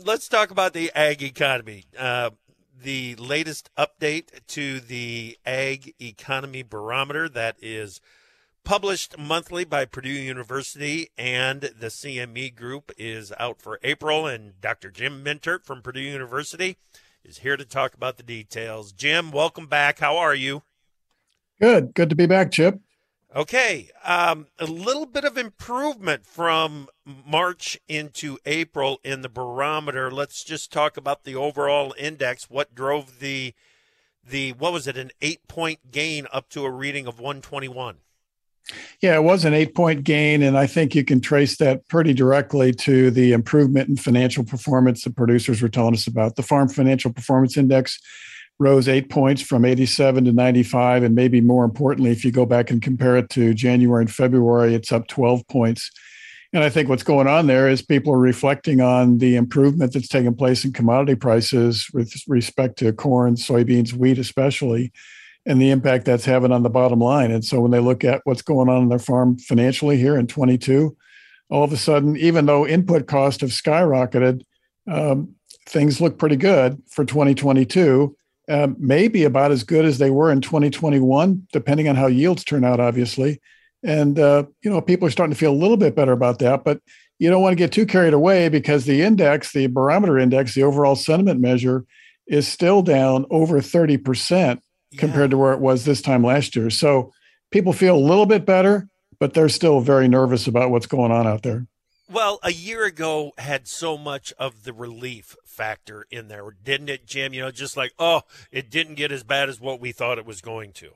let's talk about the ag economy. The latest update to the Ag Economy Barometer that is published monthly by Purdue University and the CME Group is out for April, and Dr. Jim Mintert from Purdue University is here to talk about the details. Jim, welcome back. How are you? Good. Good to be back, Chip. Okay, a little bit of improvement from March into April in the barometer. Let's just talk about the overall index. What drove the what was it, an 8-point gain up to a reading of 121? Yeah, it was an 8-point gain, and I think you can trace that pretty directly to the improvement in financial performance the producers were telling us about. The Farm Financial Performance Index rose 8 points from 87 to 95. And maybe more importantly, if you go back and compare it to January and February, it's up 12 points. And I think what's going on there is people are reflecting on the improvement that's taken place in commodity prices with respect to corn, soybeans, wheat especially, and the impact that's having on the bottom line. And so when they look at what's going on in their farm financially here in 22, all of a sudden, even though input costs have skyrocketed, things look pretty good for 2022. Maybe about as good as they were in 2021, depending on how yields turn out, obviously. And, people are starting to feel a little bit better about that, but you don't want to get too carried away because the index, the barometer index, the overall sentiment measure is still down over 30% compared to where it was this time last year. So people feel a little bit better, but they're still very nervous about what's going on out there. Well, a year ago had so much of the relief factor in there, didn't it, Jim? Just like, it didn't get as bad as what we thought it was going to.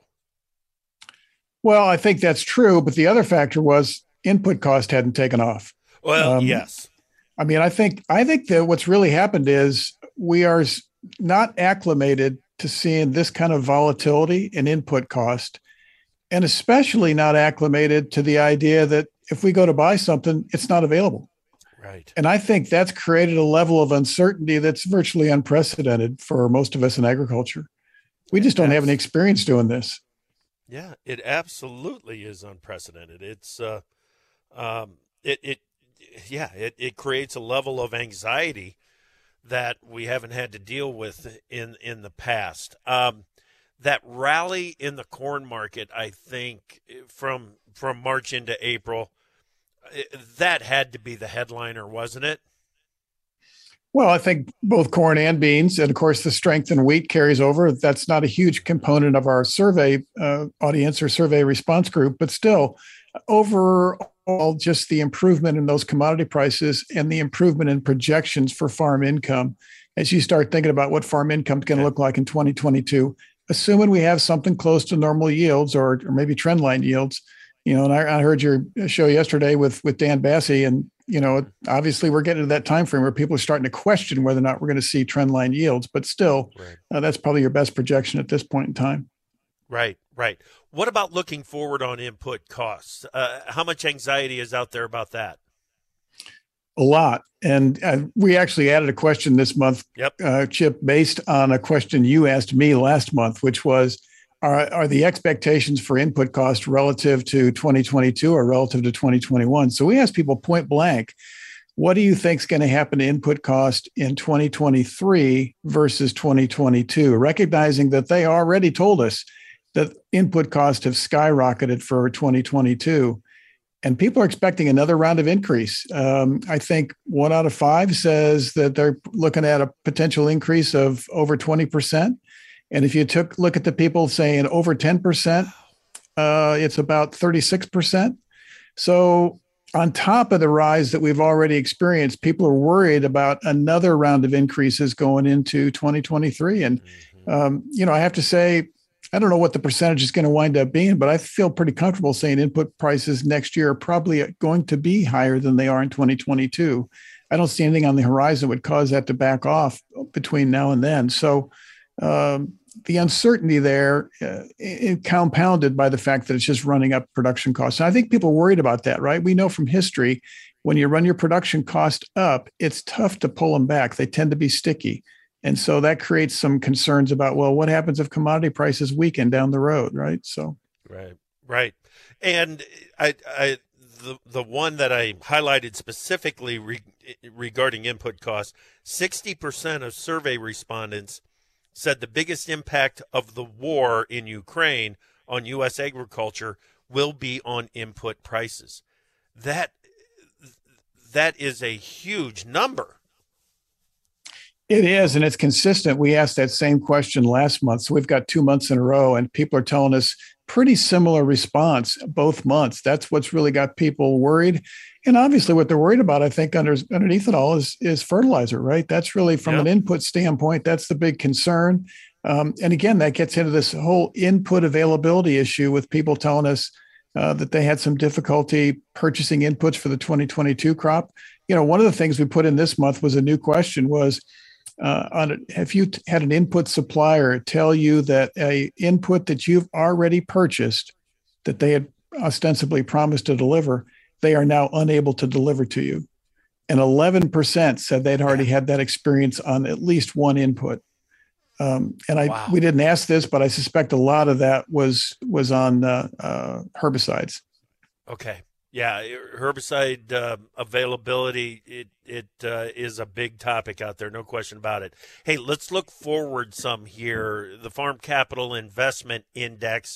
Well, I think that's true, but the other factor was input cost hadn't taken off. Well, yes. I mean, I think that what's really happened is we are not acclimated to seeing this kind of volatility in input cost, and especially not acclimated to the idea that if we go to buy something, it's not available. Right. And I think that's created a level of uncertainty that's virtually unprecedented for most of us in agriculture. We just don't have any experience doing this. Yeah, it absolutely is unprecedented. It's it creates a level of anxiety that we haven't had to deal with in the past. That rally in the corn market, I think, from March into April, that had to be the headliner, wasn't it? Well, I think both corn and beans, and of course the strength in wheat carries over. That's not a huge component of our survey audience or survey response group, but still, overall, just the improvement in those commodity prices and the improvement in projections for farm income. As you start thinking about what farm income is going to look like in 2022, assuming we have something close to normal yields or maybe trend line yields, and I heard your show yesterday with Dan Bassey, and, obviously we're getting to that time frame where people are starting to question whether or not we're going to see trend line yields, but still, that's probably your best projection at this point in time. Right. What about looking forward on input costs? How much anxiety is out there about that? A lot. And we actually added a question this month, Chip, based on a question you asked me last month, which was, are the expectations for input cost relative to 2022 or relative to 2021? So we asked people point blank, what do you think is going to happen to input cost in 2023 versus 2022? Recognizing that they already told us that input costs have skyrocketed for 2022. And people are expecting another round of increase. I think 1 out of 5 says that they're looking at a potential increase of over 20%. And if you look at the people saying over 10%, it's about 36%. So on top of the rise that we've already experienced, people are worried about another round of increases going into 2023. And, I have to say, I don't know what the percentage is going to wind up being, but I feel pretty comfortable saying input prices next year are probably going to be higher than they are in 2022. I don't see anything on the horizon that would cause that to back off between now and then. So the uncertainty there, compounded by the fact that it's just running up production costs. And I think people are worried about that, right? We know from history, when you run your production cost up, it's tough to pull them back. They tend to be sticky. And so that creates some concerns about, well, what happens if commodity prices weaken down the road, right? So, right. And the one that I highlighted specifically regarding input costs, 60% of survey respondents said the biggest impact of the war in Ukraine on U.S. agriculture will be on input prices. That is a huge number. It is, and it's consistent. We asked that same question last month, so we've got 2 months in a row, and people are telling us pretty similar response both months. That's what's really got people worried. And obviously what they're worried about, I think, underneath it all is fertilizer, right? That's really, from an input standpoint, that's the big concern. And again, that gets into this whole input availability issue with people telling us that they had some difficulty purchasing inputs for the 2022 crop. One of the things we put in this month was a new question was, have you had an input supplier tell you that a input that you've already purchased that they had ostensibly promised to deliver, they are now unable to deliver to you? And 11% said they'd already had that experience on at least one input. We didn't ask this, but I suspect a lot of that was on herbicides. Okay. Yeah, herbicide availability, it is a big topic out there, no question about it. Hey, let's look forward some here. The Farm Capital Investment Index,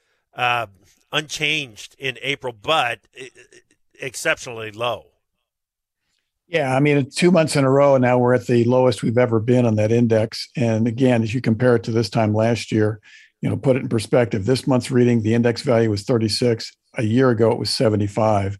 unchanged in April, but exceptionally low. Yeah, I mean, 2 months in a row now we're at the lowest we've ever been on that index. And again, as you compare it to this time last year, put it in perspective. This month's reading, the index value was 36. A year ago, it was 75.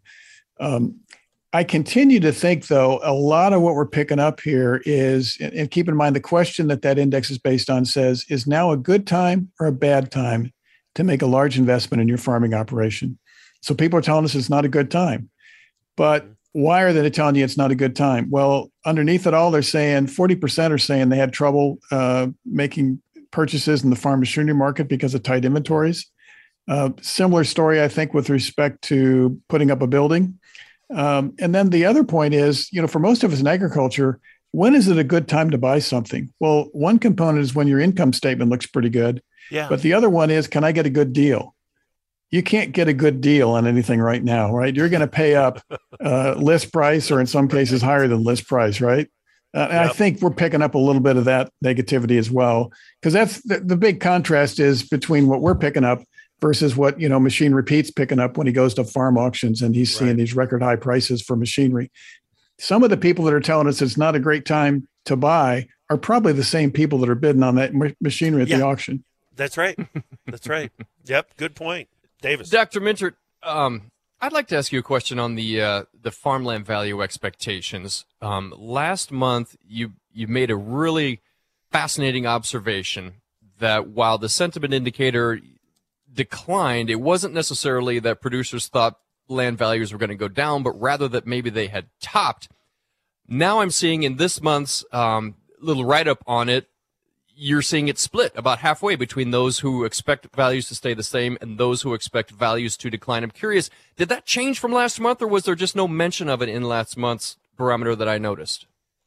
I continue to think, though, a lot of what we're picking up here is, and keep in mind the question that index is based on says, is now a good time or a bad time to make a large investment in your farming operation? So people are telling us it's not a good time. But why are they telling you it's not a good time? Well, underneath it all, they're saying 40% are saying they had trouble making purchases in the farm machinery market because of tight inventories. Similar story, I think, with respect to putting up a building. And then the other point is, for most of us in agriculture, when is it a good time to buy something? Well, one component is when your income statement looks pretty good. Yeah. But the other one is, can I get a good deal? You can't get a good deal on anything right now, right? You're going to pay up list price, or in some cases higher than list price, right? And I think we're picking up a little bit of that negativity as well, because that's the big contrast is between what we're picking up versus what, Machine Repeat's picking up when he goes to farm auctions and he's seeing these record high prices for machinery. Some of the people that are telling us it's not a great time to buy are probably the same people that are bidding on that machinery at the auction. That's right. That's right. Yep. Good point. Davis. Dr. Mintert, I'd like to ask you a question on the farmland value expectations. Last month, you made a really fascinating observation that while the sentiment indicator declined, it wasn't necessarily that producers thought land values were going to go down, but rather that maybe they had topped. Now I'm seeing in this month's little write-up on it, you're seeing it split about halfway between those who expect values to stay the same and those who expect values to decline. I'm curious, did that change from last month, or was there just no mention of it in last month's barometer that I noticed?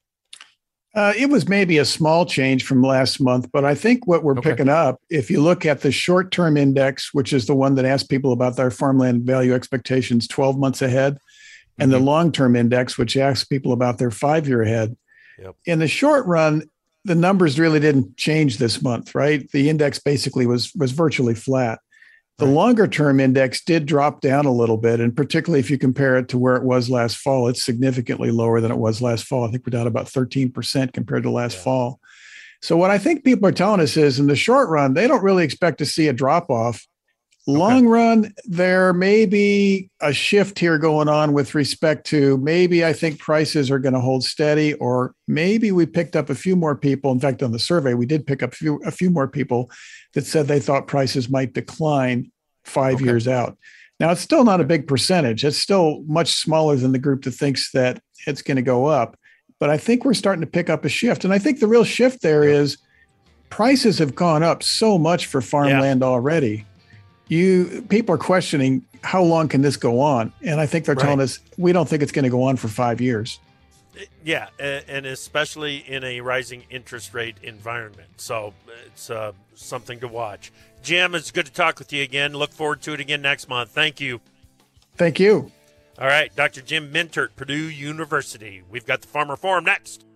It was maybe a small change from last month, but I think what we're picking up, if you look at the short-term index, which is the one that asks people about their farmland value expectations 12 months ahead, and the long-term index, which asks people about their 5-year ahead. Yep. In the short run, the numbers really didn't change this month, right? The index basically was virtually flat. The longer-term index did drop down a little bit, and particularly if you compare it to where it was last fall, it's significantly lower than it was last fall. I think we're down about 13% compared to last fall. So what I think people are telling us is, in the short run, they don't really expect to see a drop-off. Long run, there may be a shift here going on with respect to maybe I think prices are going to hold steady, or maybe we picked up a few more people. In fact, on the survey, we did pick up a few more people that said they thought prices might decline 5 years out. Now, it's still not a big percentage. It's still much smaller than the group that thinks that it's going to go up. But I think we're starting to pick up a shift. And I think the real shift there is prices have gone up so much for farmland already. People are questioning how long can this go on? And I think they're telling us, we don't think it's going to go on for 5 years. Yeah, and especially in a rising interest rate environment. So it's something to watch. Jim, it's good to talk with you again. Look forward to it again next month. Thank you. Thank you. All right, Dr. Jim Mintert, Purdue University. We've got the Farmer Forum next.